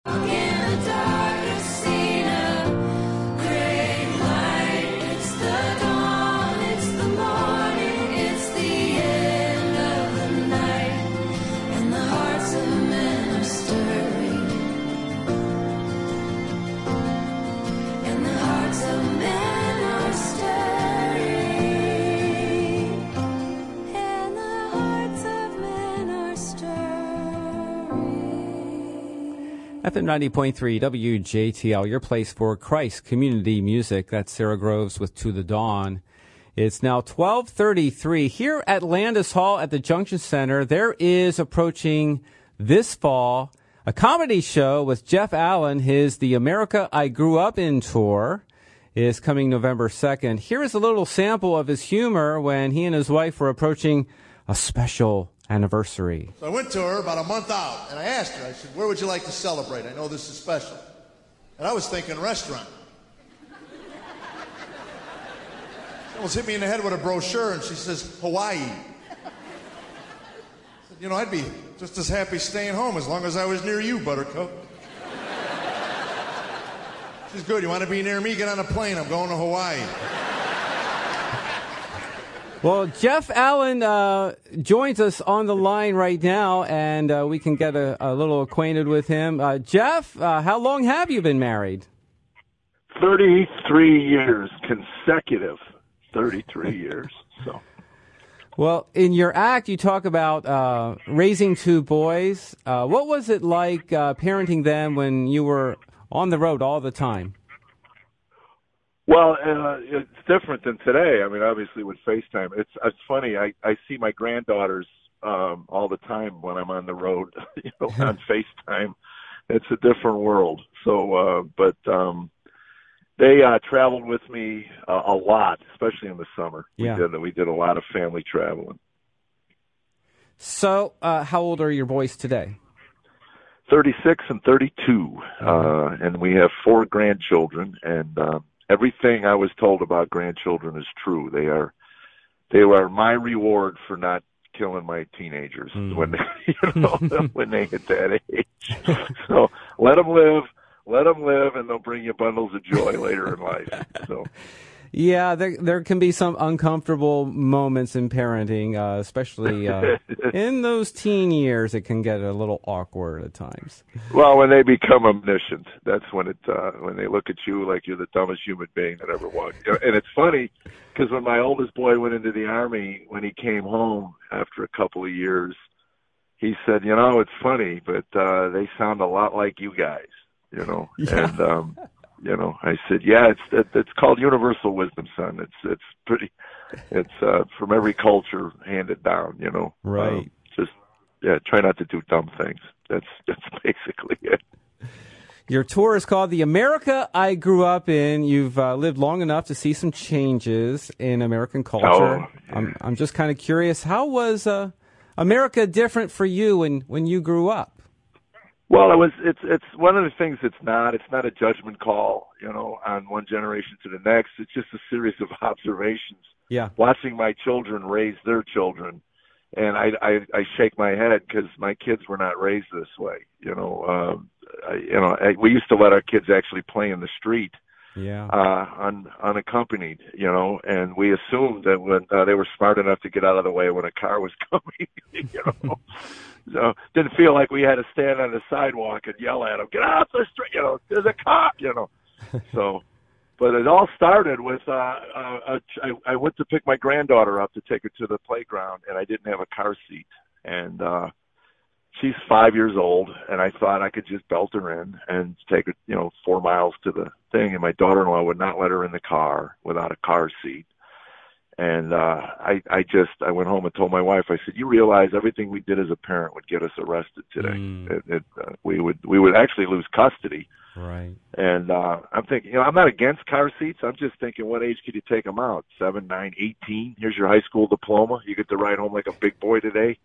FM 90.3 WJTL, your place for Christ community music. That's Sarah Groves with To the Dawn. It's now 12:33 here at Landis Hall at the Junction Center. There is approaching this fall a comedy show with Jeff Allen. His The America I Grew Up In tour is coming November 2nd. Here is a little sample of his humor when he and his wife were approaching a special anniversary. So I went to her about a month out, and I asked her, I said, where would you like to celebrate? I know this is special. And I was thinking restaurant. She almost hit me in the head with a brochure, and she says, Hawaii. I said, you know, I'd be just as happy staying home as long as I was near you, Buttercup. She's good. You want to be near me? Get on a plane. I'm going to Hawaii. Well, Jeff Allen joins us on the line right now, and we can get a little acquainted with him. Jeff, how long have you been married? 33 years, consecutive 33 years. So, well, in your act, you talk about raising two boys. What was it like parenting them when you were on the road all the time? Well, it's different than today. I mean, obviously with FaceTime, it's funny. I see my granddaughters all the time when I'm on the road, you know, on FaceTime. It's a different world. So, but they traveled with me a lot, especially in the summer. Yeah. We did a lot of family traveling. So, how old are your boys today? 36 and 32, and we have 4 grandchildren, and everything I was told about grandchildren is true. They are my reward for not killing my teenagers when they, when they hit that age. So let them live, and they'll bring you bundles of joy later in life. So. Yeah, there can be some uncomfortable moments in parenting, especially in those teen years. It can get a little awkward at times. Well, when they become omniscient, that's when when they look at you like you're the dumbest human being that ever walked. And it's funny because when my oldest boy went into the Army, when he came home after a couple of years, he said, "You know, it's funny, but they sound a lot like you guys." You know, yeah. And. You know, I said, yeah, it's called universal wisdom, son. It's from every culture handed down, you know. Right. Try not to do dumb things. That's basically it. Your tour is called The America I Grew Up In. You've lived long enough to see some changes in American culture. Oh, yeah. I'm just kind of curious, how was America different for you when you grew up? Well, it's one of the things it's not a judgment call, you know, on one generation to the next. It's just a series of observations. Yeah. Watching my children raise their children, and I shake my head because my kids were not raised this way. You know, we used to let our kids actually play in the street. Yeah. Unaccompanied, you know, and we assumed that when they were smart enough to get out of the way when a car was coming, you know. So didn't feel like we had to stand on the sidewalk and yell at them, "Get off the street!" You know, there's a cop. You know. So, but it all started with I went to pick my granddaughter up to take her to the playground, and I didn't have a car seat, and she's 5 years old, and I thought I could just belt her in and take her, 4 miles to the thing, and my daughter-in-law would not let her in the car without a car seat. And I went home and told my wife, I said, you realize everything we did as a parent would get us arrested today. We would actually lose custody. Right. And I'm thinking, I'm not against car seats. I'm just thinking, what age could you take them out? 7, 9, 18? Here's your high school diploma. You get to ride home like a big boy today.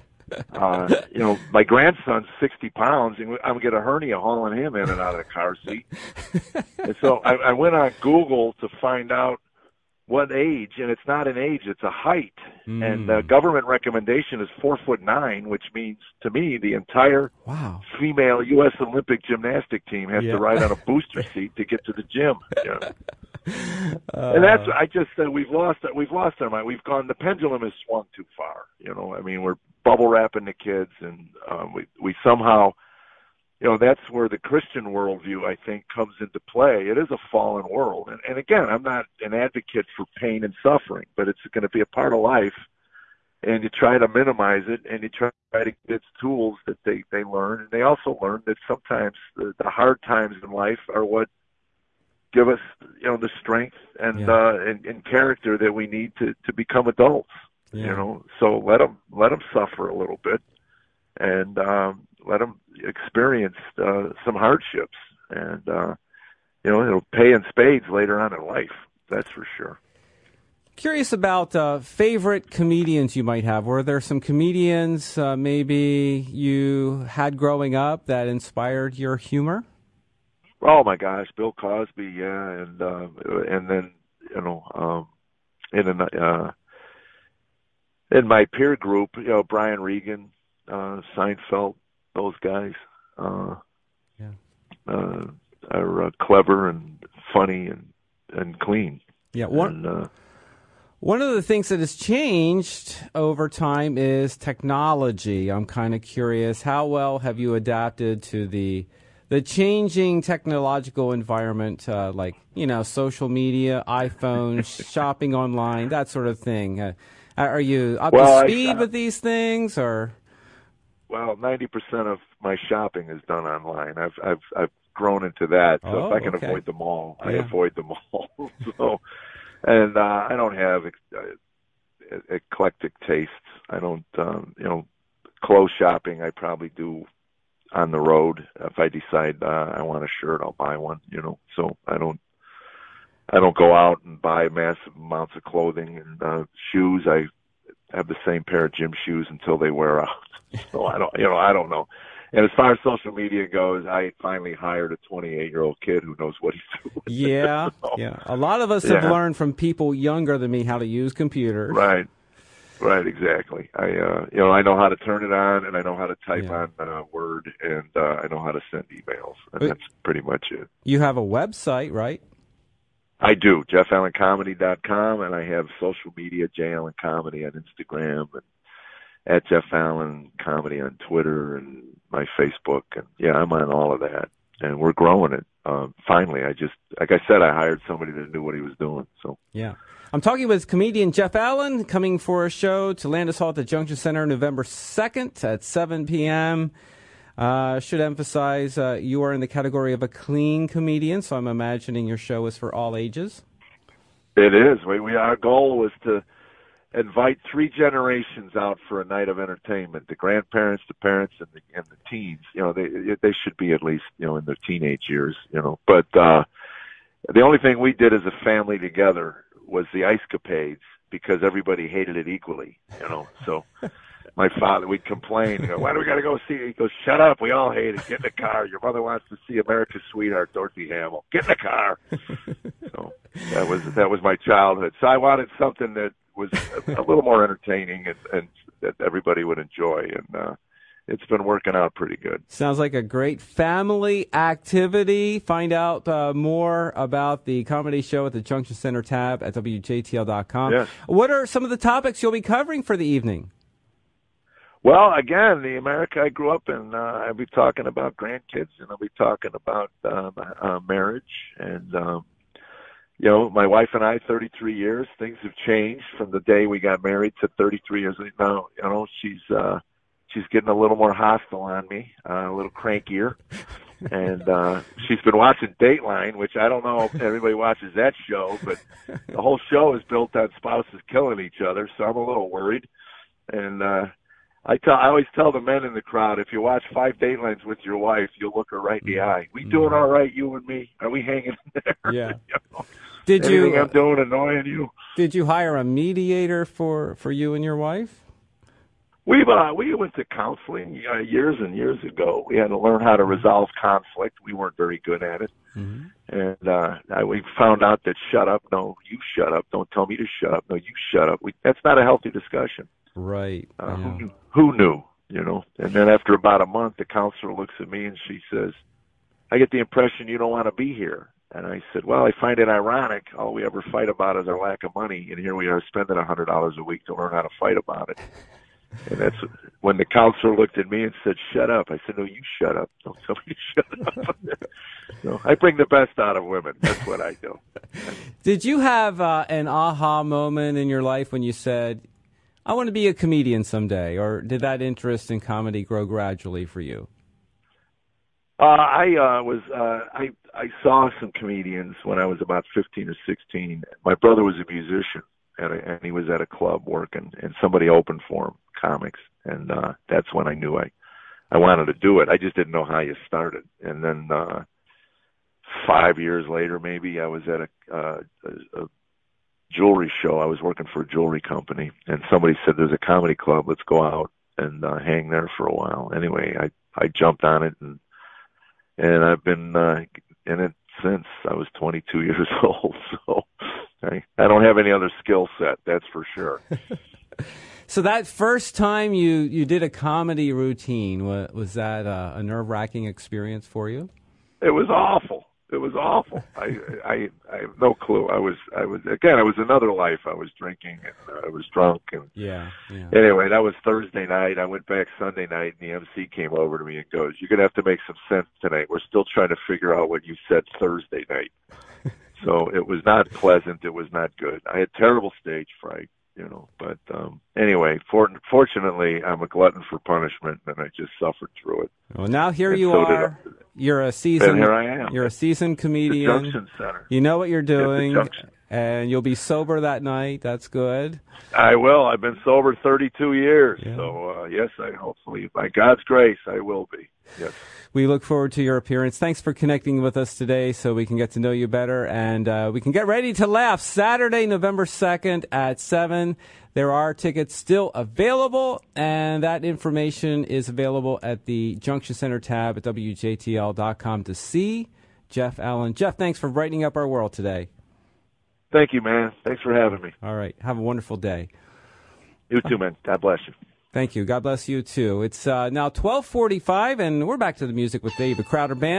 My grandson's 60 pounds, and I'm going to get a hernia hauling him in and out of the car seat. And so I went on Google to find out what age, and it's not an age, it's a height. And Mm. the government recommendation is 4'9", which means to me the entire Wow. female U.S. Olympic gymnastic team has Yeah. to ride on a booster seat to get to the gym. Yeah. And that's, I just said, we've lost our mind. We've gone, the pendulum has swung too far. You know, I mean, we're bubble wrapping the kids, and we somehow, you know, that's where the Christian worldview, I think, comes into play. It is a fallen world. And again, I'm not an advocate for pain and suffering, but it's going to be a part of life. And you try to minimize it, and you try to get its tools that they learn. And they also learn that sometimes the hard times in life are what give us, you know, the strength and character that we need to become adults. Yeah. You know, so let them suffer a little bit, and let them experience some hardships, and you know, it'll pay in spades later on in life. That's for sure. Curious about favorite comedians you might have. Were there some comedians maybe you had growing up that inspired your humor? Oh my gosh, Bill Cosby, yeah, and then, you know, in my peer group, you know, Brian Regan, Seinfeld, those guys are clever and funny and clean. Yeah, one of the things that has changed over time is technology. I'm kind of curious, how well have you adapted to the changing technological environment, like, you know, social media, iPhone, shopping online, that sort of thing? Are you up to speed with these things, or? Well, 90% of my shopping is done online. I've grown into that, so if I can avoid the mall, I avoid the mall. So, and I don't have eclectic tastes. I don't, you know, clothes shopping I probably do on the road. If I decide I want a shirt, I'll buy one. You know, so I don't go out and buy massive amounts of clothing and shoes. I have the same pair of gym shoes until they wear out. So I don't know. And as far as social media goes, I finally hired a 28-year-old kid who knows what he's doing. Yeah, so, yeah. A lot of us have learned from people younger than me how to use computers. Right, exactly. I know how to turn it on, and I know how to type on Word, and I know how to send emails. And that's pretty much it. You have a website, right? I do, JeffAllenComedy.com, and I have social media, J. Allen Comedy on Instagram, and at Jeff Allen Comedy on Twitter, and my Facebook, and I'm on all of that, and we're growing it. Finally, like I said, I hired somebody that knew what he was doing. So I'm talking with comedian Jeff Allen, coming for a show to Landis Hall at the Junction Center November 2nd at 7 p.m. Should emphasize you are in the category of a clean comedian, so I'm imagining your show is for all ages. It is. Our goal was to invite 3 generations out for a night of entertainment: the grandparents, the parents, and the teens. You know, they should be at least, you know, in their teenage years. You know, but the only thing we did as a family together was the Ice Capades, because everybody hated it equally. You know, so. My father, we'd complain, why do we got to go see it? He goes, shut up, we all hate it. Get in the car. Your mother wants to see America's Sweetheart, Dorothy Hamill. Get in the car. So that was my childhood. So I wanted something that was a little more entertaining and that everybody would enjoy. And it's been working out pretty good. Sounds like a great family activity. Find out more about the comedy show at the Junction Center tab at WJTL.com. Yes. What are some of the topics you'll be covering for the evening? Well, again, the America I grew up in, I'll be talking about grandkids, and I'll be talking about marriage. And, you know, my wife and I, 33 years, things have changed from the day we got married to 33 years now. You know, she's getting a little more hostile on me, a little crankier. And she's been watching Dateline, which I don't know if everybody watches that show, but the whole show is built on spouses killing each other, so I'm a little worried. And I always tell the men in the crowd, if you watch 5 Datelines with your wife, you'll look her right in the eye. We doing all right, you and me? Are we hanging in there? Yeah. You know? Anything I'm doing annoying you? Did you hire a mediator for you and your wife? We went to counseling years and years ago. We had to learn how to resolve conflict. We weren't very good at it. Mm-hmm. And we found out that shut up, no, you shut up. Don't tell me to shut up. No, you shut up. That's not a healthy discussion. Right. Who knew, you know? And then after about a month, the counselor looks at me and she says, I get the impression you don't want to be here. And I said, well, I find it ironic. All we ever fight about is our lack of money. And here we are spending $100 a week to learn how to fight about it. And that's when the counselor looked at me and said, shut up. I said, no, you shut up. Don't tell me to shut up. So I bring the best out of women. That's what I do. Did you have an aha moment in your life when you said, I want to be a comedian someday? Or did that interest in comedy grow gradually for you? I saw some comedians when I was about 15 or 16. My brother was a musician. And he was at a club working, and somebody opened for him, comics, and that's when I knew I wanted to do it. I just didn't know how you started. And then 5 years later, maybe, I was at a jewelry show. I was working for a jewelry company, and somebody said, there's a comedy club, let's go out and hang there for a while. Anyway, I jumped on it, and I've been in it since. I was 22 years old, so I don't have any other skill set, that's for sure. So that first time you did a comedy routine, was that a nerve-wracking experience for you? It was awful. It was awful. I have no clue. I was another life. I was drinking and I was drunk and yeah. Anyway, that was Thursday night. I went back Sunday night and the MC came over to me and goes, "You're gonna have to make some sense tonight. We're still trying to figure out what you said Thursday night." So it was not pleasant. It was not good. I had terrible stage fright, you know. But anyway, fortunately, I'm a glutton for punishment, and I just suffered through it. Well, now here you are. You're a seasoned. And here I am. You're a seasoned comedian. The Junction Center. You know what you're doing, and you'll be sober that night. That's good. I will. I've been sober 32 years, yeah. So yes, I hopefully, by God's grace, I will be. Yes. We look forward to your appearance. Thanks for connecting with us today so we can get to know you better and we can get ready to laugh. Saturday, November 2nd at 7. There are tickets still available, and that information is available at the Junction Center tab at WJTL.com to see Jeff Allen. Jeff, thanks for brightening up our world today. Thank you, man. Thanks for having me. All right. Have a wonderful day. You too, man. God bless you. Thank you. God bless you, too. It's now 12:45, and we're back to the music with David Crowder Band.